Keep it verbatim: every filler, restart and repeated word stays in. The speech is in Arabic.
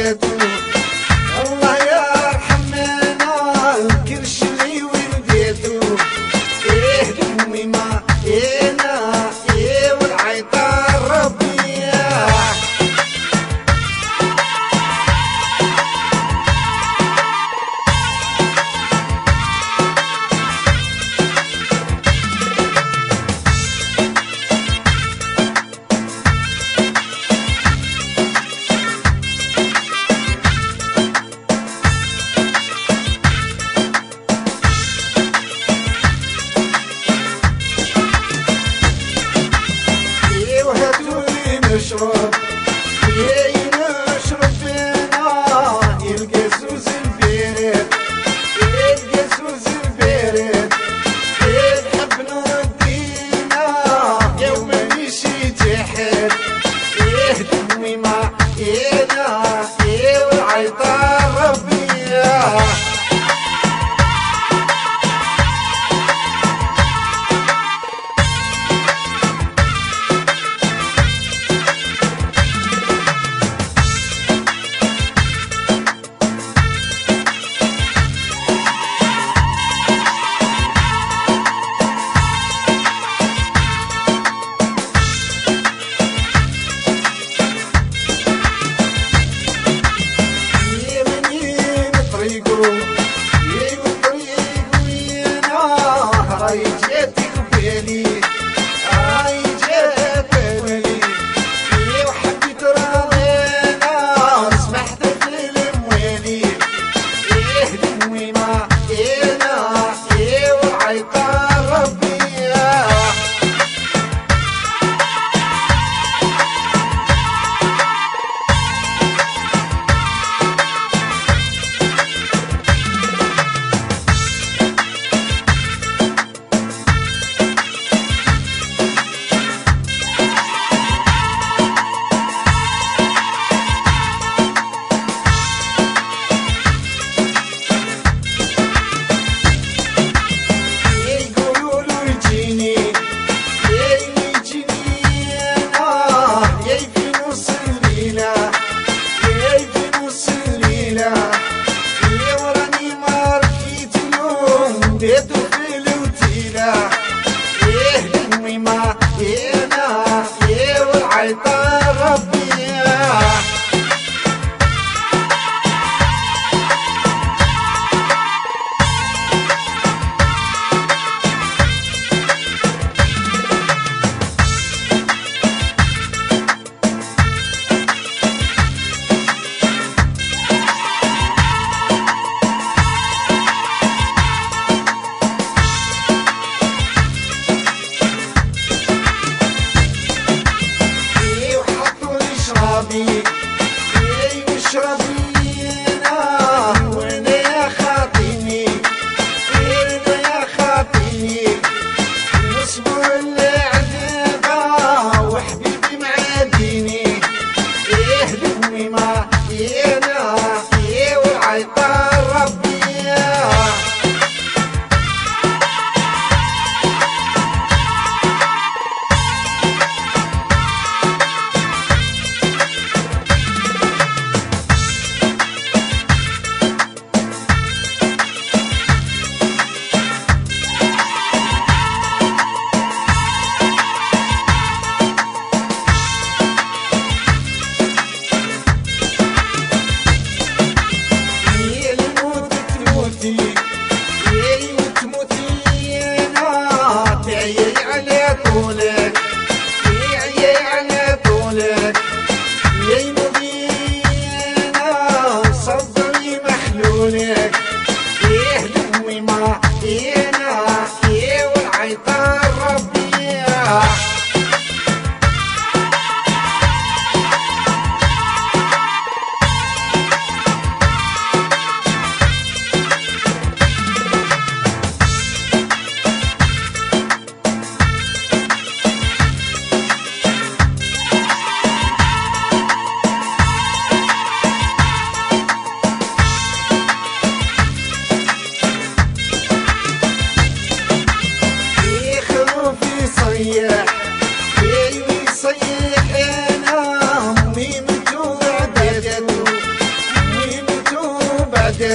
ولادو الله يرحمنا كلش لي ولديتو ايه دمي ما اينا ايه والعيطان ربي نشرب ياي نشرب فينا القسوس البارد القسوس البارد نحب نردينا يوم نمشي تحت ايه دمي ما اينا ايه والعيطان ربي هاي جيتك بيلي هاي جيت بيلي وحبيت راضينا سمحت في المويلي ايه دمي ما اينا ايه والعيطان ربي بيتو في الوتيلة ايه دمي ما اينا ايه والعيطان ربي ياي واشربينا وانا يا خاطيني وانا يا خاطيني نصبر العذابة وحبيبي معاديني ايه دمي ما اينا ايه والعيطان ربي طولك يا على طولك يا مدينة صدري محلولك ايه دمي ما اينا ايه والعيطان ربي يصيح يصيح